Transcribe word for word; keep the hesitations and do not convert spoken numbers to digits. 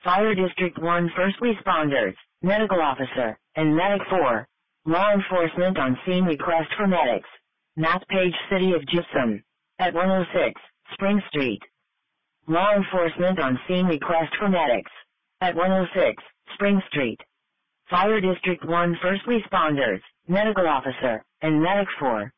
Fire District one First Responders, Medical Officer, and Medic four. Law enforcement on scene request for medics. Map page City of Gypsum. At one oh six, Spring Street. Law enforcement on scene request for medics. At one oh six, Spring Street. Fire District one First Responders, Medical Officer, and Medic four.